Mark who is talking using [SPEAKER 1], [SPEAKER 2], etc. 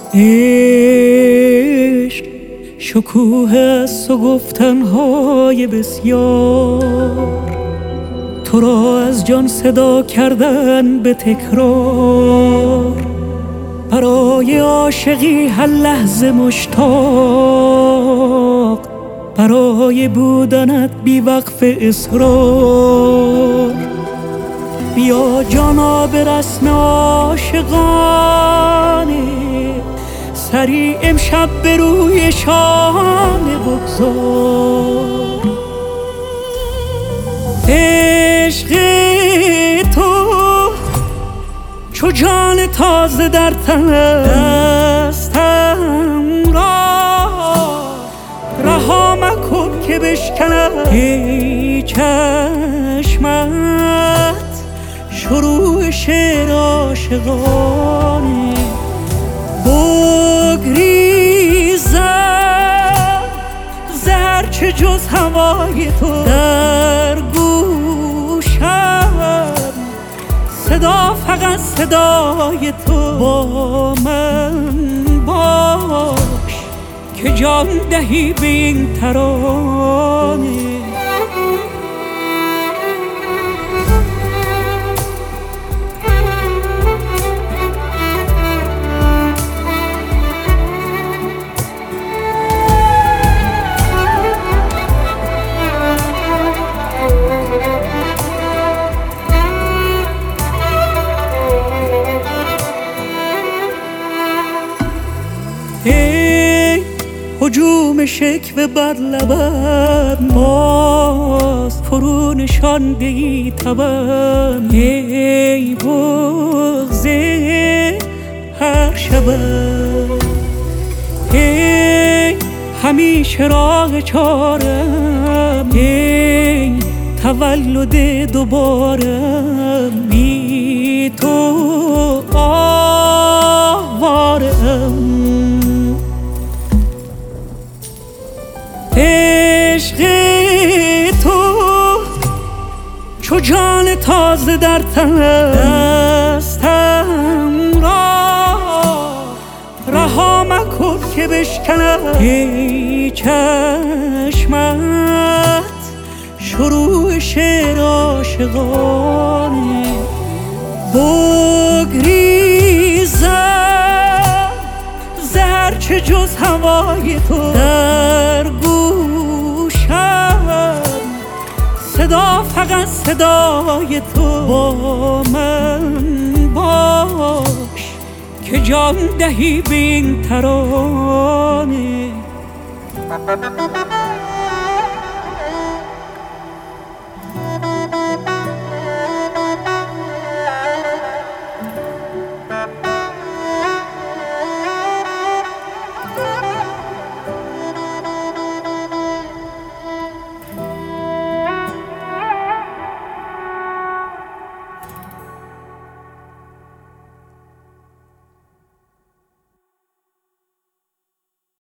[SPEAKER 1] عشق شکوه است و گفتنهای بسیار، تو را از جان صدا کردن به تکرار. برای عاشقی هر لحظه مشتاق، برای بودنت بی وقف اصرار. بیا جانا به رسم عاشقانه، سری امشب به روی شانه بگذار. عشق تو چو جان تازه در تن دستم را، رها مکن که بشکنم ای چشمت شروع شعر عاشقانه. بگریزم زرچه جز هوای تو در گوشم، صدا فقط صدای تو. با من باش که جان دهی به این ترانه. ای هجوم شکوه بر لبم، باز فرو نشانده ای تبم. ای بغض هر شبم، ای همیشه راه چارم. ای تولد دوبارم، بی تو آوارم. عشق تو چو جان تازه در تن دستم را، رها مکن که بشکنم ای چشمت شروع شعر عاشقانه. بگریزم زرچه جز هوای تو در گوشم، صدا فقط صدای تو. با من باش که جان دهی به این ترانه.